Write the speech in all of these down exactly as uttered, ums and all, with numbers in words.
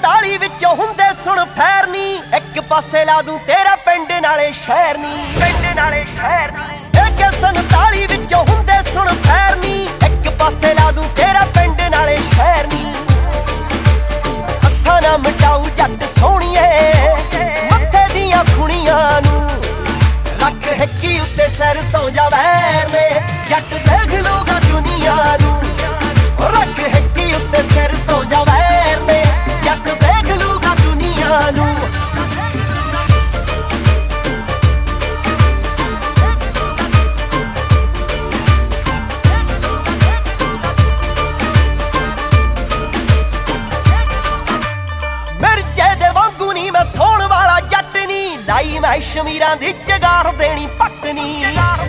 ਸੰਤਾਲੀ ਵਿੱਚੋਂ ਹੁੰਦੇ ਸੁਣ ਫੈਰ ਨੀ, ਇੱਕ ਪਾਸੇ ਲਾ ਦੂੰ ਤੇਰਾ ਪਿੰਡ ਨਾਲੇ ਸ਼ਹਿਰ ਨੀ, ਪਿੰਡ ਨਾਲੇ ਸ਼ਹਿਰ ਨੀ। ਏ ਕੇ ਸੰਤਾਲੀ ਵਿੱਚੋਂ ਹੁੰਦੇ ਸੁਣ ਫੈਰ ਨੀ, ਇੱਕ ਪਾਸੇ ਲਾ ਦੂੰ ਤੇਰਾ ਪਿੰਡ ਨਾਲੇ ਸ਼ਹਿਰ ਨੀ। ਹੱਥਾਂ ਨਾ ਮਟਾਊ ਜੱਟ ਸੋਹਣੀਏ ਮੱਥੇ ਦੀਆਂ ਖੁਣੀਆਂ ਨੂੰ, ਰੱਖ ਹਿੱਕੀ ਉੱਤੇ ਸਿਰ ਸੌ ਜਾ ਵੈਰ ਨੇ, ਜੱਟ ਦੇਖ ਲੂਗਾ ਦੁਨੀਆ ਨੂੰ। ਰੱਖ ਹਿੱਕੀ ਉੱਤੇ ਸਿਰ ਸੌ ਜਾ ਵੈਰ ਨੇ, ਜੱਟ ਦੇਖ ਲੂਗਾ ਦੁਨੀਆ ਨੂੰ। ਮਿਰਜੇ ਦੇ ਵਾਂਗੂ ਨੀ ਮੈਂ ਸੌਣ ਵਾਲਾ ਜੱਟ ਨੀ, ਲਾਈ ਮੈਂ ਸ਼ਮੀਰਾਂ ਦੀ ਚਗਾਰ ਦੇਣੀ ਪੱਟਨੀ।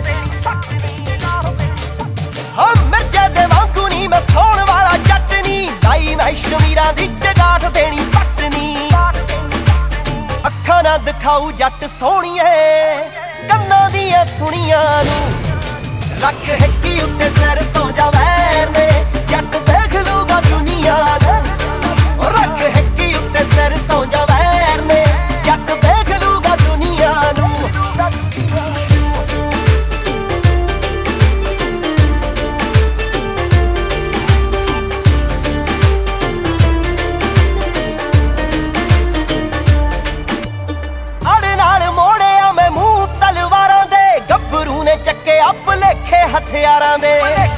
ਹਾਂ ਮਿਰਜੇ ਦੇ ਵਾਂਗੂ ਨੀ ਮੈਂ ਸੌਣ ਵਾਲਾ ਜੱਟ ਨੀ, ਲਾਈ ਮੈਂ ਸ਼ਮੀਰਾਂ ਦੀ ਚਗਾਰ ਦੇਣੀ ਪੱਟਨੀ। ਅੱਖਾਂ ਨਾ ਦਿਖਾਊ ਜੱਟ ਸੋਹਣੀਏ ਕੰਨਾਂ ਦੀਆਂ ਸੁਣੀਆਂ ਨੂੰ, ਰੱਖ ਹਿੱਕੀ ਉੱਤੇ ਸਿਰ ਸੌ ਜਾ ਵੈਰ ਨੇ, ਜੱਟ ਦੇਖ ਲੂਗਾ ਦੁਨੀਆ ਨੂੰ। ਰੱਖ ਹਿੱਕੀ ਉੱਤੇ ਸਿਰ ਸੌ ਜਾ ਵੈਰ ਨੇ, ਜੱਟ ਦੇਖ ਲੂਗਾ ਦੁਨੀਆ ਨੂੰ। ਅੜ ਨਾਲ ਮੋੜਿਆ ਮੈਂ ਮੂੰਹ ਤਲਵਾਰਾਂ ਦੇ, ਗੱਭਰੂ ਨੇ ਚੱਕੇ ਆਪ ਲੇਖੇ ਹਥਿਆਰਾਂ ਦੇ।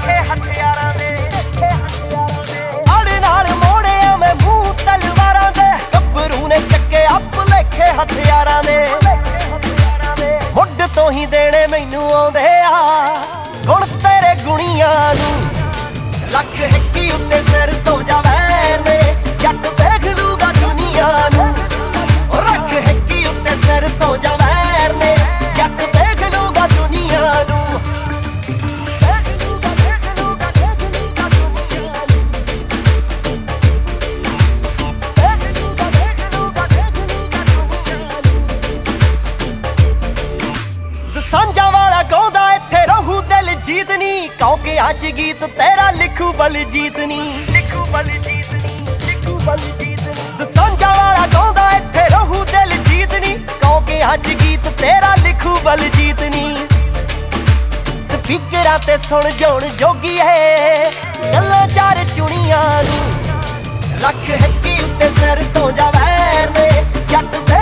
ਅੜ ਨਾਲ ਮੋੜਿਆ ਮੈਂ ਮੂੰਹ ਤਲਵਾਰਾਂ ਦੇ, ਗੱਭਰੂ ਨੇ ਚੱਕੇ ਆਪ ਲੇਖੇ ਹਥਿਆਰਾਂ ਦੇ। ਮੁੱਢ ਤੋਂ ਹੀ ਦੇਣੇ ਮੈਨੂੰ ਆਉਂਦੇ ਆ ਗੁਣ ਤੇਰੇ ਗੁਣੀਆਂ ਨੂੰ, ਰੱਖ ਹਿੱਕੀ ਉੱਤੇ ਸਿਰ ਸੌ ਜਾ ਵੈਰ ਨੇ, ਜੱਟ ਦੇਖ ਲੂਗਾ ਦੁਨੀਆ ਨੂੰ। ਰੱਖ ਹਿੱਕੀ ਉੱਤੇ ਸਿਰ ਸੌ ਜਾ ਵੈਰ ਨੇ, ਜੱਟ ਦੇਖ ਲੂਗਾ ਦੁਨੀਆ ਨੂੰ। ਸਾਂਝਾ ਵਾਲਾ ਗਾਉਂਦਾ ਇੱਥੇ ਰਹੂ ਦਿਲ ਜੀਤ ਨੀ, ਕਿਉਂਕਿ ਅੱਜ ਗੀਤ ਤੇਰਾ ਲਿਖੂ ਬਲਜੀਤ ਨੀ, ਲਿਖੂ ਬਲਜੀਤ ਨੀ, ਲਿਖੂ ਬਲਜੀਤ ਨੀ। ਸਾਂਝਾ ਵਾਲਾ ਗਾਉਂਦਾ ਇੱਥੇ ਰਹੂ ਦਿਲ ਜੀਤ ਨੀ, ਕਿਉਂਕਿ ਅੱਜ ਗੀਤ ਤੇਰਾ ਲਿਖੂ ਬਲਜੀਤ ਨੀ। ਸਪੀਕਰਾਂ ਤੇ ਸੁਣ ਜਾਣ ਜੋਗੀ ਹੈ ਗੱਲਾਂ ਚਾਰ ਚੁਣੀਆਂ ਨੂੰ, ਰੱਖ ਹਿੱਕੀ ਉੱਤੇ ਸਿਰ ਸੌ ਜਾ ਵੈਰ ਨੇ, ਜੱਟ